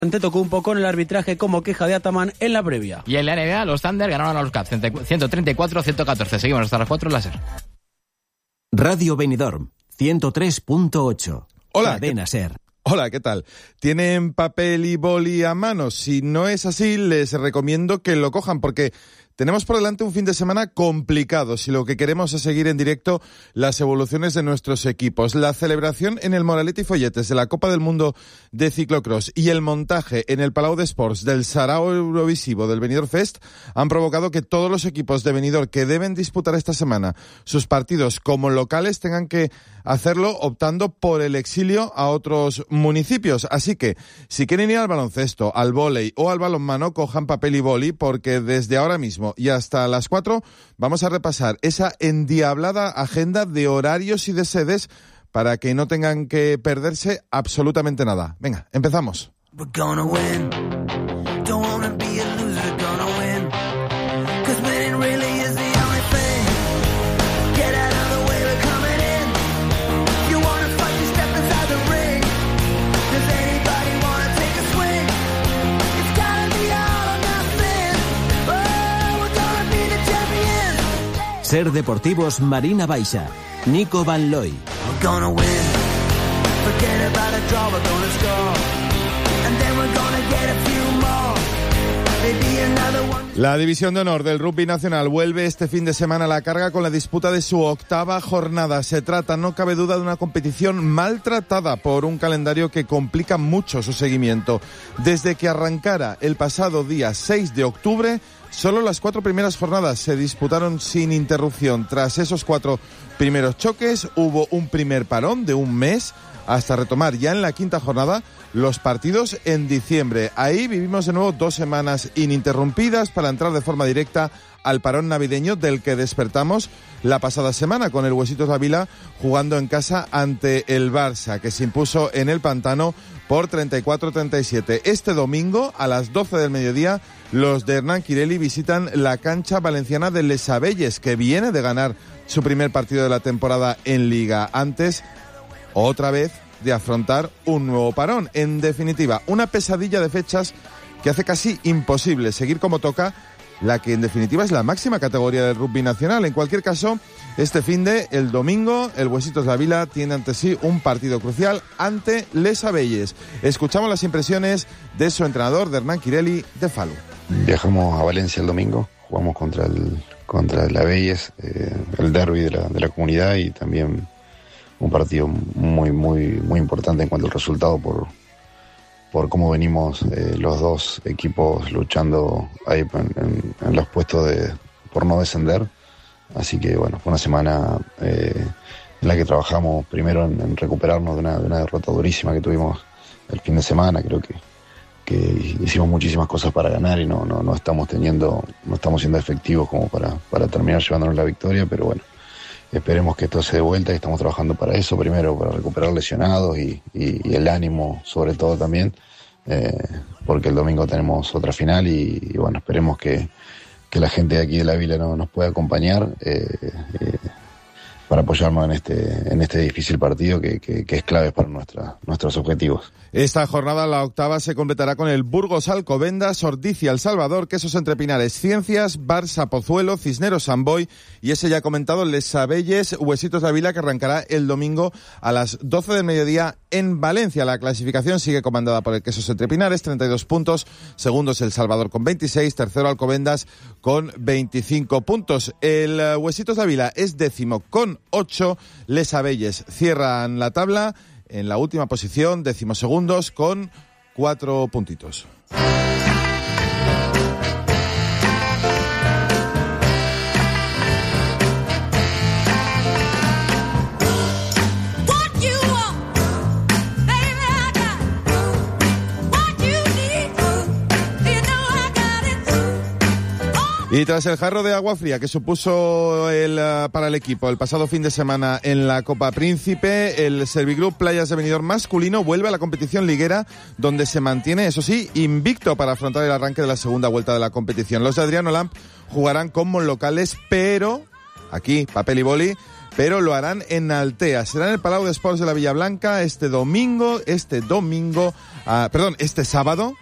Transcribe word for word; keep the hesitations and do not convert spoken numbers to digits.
Antetokounmpo con el arbitraje como queja de Ataman en la previa. Y en la N B A los Thunder ganaron a los Cavs ciento treinta y cuatro a ciento catorce. Seguimos hasta las cuatro en la SER. Radio Benidorm ciento tres punto ocho. Hola. Cadena SER. Hola, ¿qué tal? ¿Tienen papel y boli a mano? Si no es así, les recomiendo que lo cojan porque tenemos por delante un fin de semana complicado si lo que queremos es seguir en directo las evoluciones de nuestros equipos. La celebración en el Moraletti Folletes de la Copa del Mundo de Ciclocross y el montaje en el Palau d'Esports del Sarao Eurovisivo del Benidorm Fest han provocado que todos los equipos de Benidorm que deben disputar esta semana sus partidos como locales tengan que hacerlo optando por el exilio a otros municipios. Así que, si quieren ir al baloncesto, al vóley o al balonmano, cojan papel y boli porque desde ahora mismo y hasta las cuatro vamos a repasar esa endiablada agenda de horarios y de sedes para que no tengan que perderse absolutamente nada. Venga, empezamos. SER Deportivos Marina Baixa, Nico Van Looy. La División de Honor del Rugby Nacional vuelve este fin de semana a la carga con la disputa de su octava jornada. Se trata, no cabe duda, de una competición maltratada por un calendario que complica mucho su seguimiento. Desde que arrancara el pasado día seis de octubre, solo las cuatro primeras jornadas se disputaron sin interrupción. Tras esos cuatro primeros choques, hubo un primer parón de un mes hasta retomar ya en la quinta jornada los partidos en diciembre. Ahí vivimos de nuevo dos semanas ininterrumpidas para entrar de forma directa al parón navideño del que despertamos la pasada semana con el Huesitos Ávila jugando en casa ante el Barça, que se impuso en el Pantano por treinta y cuatro a treinta y siete. Este domingo a las doce del mediodía los de Hernán Quirelli visitan la cancha valenciana de Les Abelles, que viene de ganar su primer partido de la temporada en Liga. Antes, otra vez, de afrontar un nuevo parón. En definitiva, una pesadilla de fechas que hace casi imposible seguir como toca la que en definitiva es la máxima categoría del rugby nacional. En cualquier caso, este finde, el domingo, el Huesitos de Ávila tiene ante sí un partido crucial ante Les Abelles. Escuchamos las impresiones de su entrenador, de Hernán Quirelli, de Falu. Viajamos a Valencia el domingo, jugamos contra el contra el Abelles, eh, el derbi de la, de la comunidad, y también un partido muy muy muy importante en cuanto al resultado por por cómo venimos eh, los dos equipos luchando ahí en, en, en los puestos de por no descender. Así que bueno, fue una semana eh, en la que trabajamos primero en, en recuperarnos de una, de una derrota durísima que tuvimos el fin de semana. Creo que, que hicimos muchísimas cosas para ganar y no, no, no estamos teniendo, no estamos siendo efectivos como para, para terminar llevándonos la victoria, pero bueno, esperemos que esto se dé vuelta y estamos trabajando para eso, primero para recuperar lesionados y, y, y el ánimo sobre todo también, eh, porque el domingo tenemos otra final y, y bueno, esperemos que, que la gente de aquí de la Vila no, nos pueda acompañar eh, eh, para apoyarnos en este, en este difícil partido que, que, que es clave para nuestra, nuestros objetivos. Esta jornada, la octava, se completará con el Burgos Alcobendas, Ordicia El Salvador, Quesos Entre Pinares Ciencias, Barça Pozuelo, Cisneros Samboy y ese ya comentado Les Abelles Huesitos de Ávila, que arrancará el domingo a las doce del mediodía en Valencia. La clasificación sigue comandada por el Quesos Entre Pinares, treinta y dos puntos, segundo es El Salvador con veintiséis, tercero Alcobendas con veinticinco puntos. El Huesitos de Ávila es décimo con ocho, Les Abelles cierran la tabla en la última posición, decimosegundos, con cuatro puntitos. Y tras el jarro de agua fría que supuso el, uh, para el equipo el pasado fin de semana en la Copa Príncipe, el Servigroup Playas de Benidorm masculino vuelve a la competición liguera, donde se mantiene, eso sí, invicto para afrontar el arranque de la segunda vuelta de la competición. Los de Adriano Lamp jugarán como locales, pero aquí, papel y boli, pero lo harán en Altea. Será en el Palau de Esports de la Villa Blanca este domingo, este domingo, ah, perdón, este sábado.